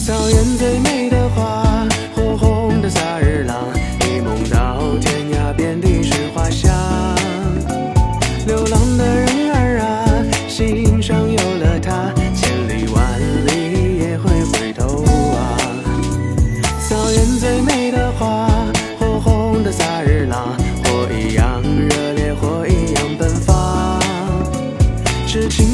草原最美的花，火红的萨日朗，一梦到天涯，遍地是花香。流浪的人儿啊，心上有了他，千里万里也会回头啊。草原最美的花，火红的萨日朗，火一样热烈，火一样奔放，是情